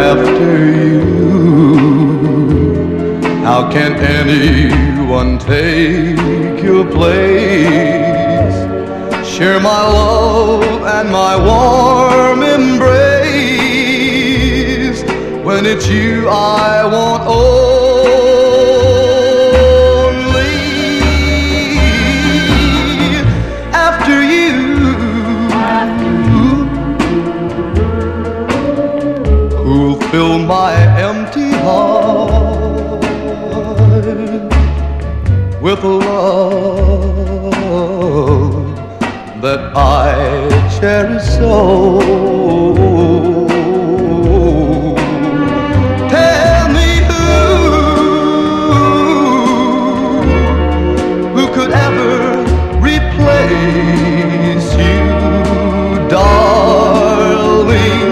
after you. How can anyone take your place? Share my love and my warm embrace. When it's you I want only. After you, who'll fill my empty heart with a love that I cherish so.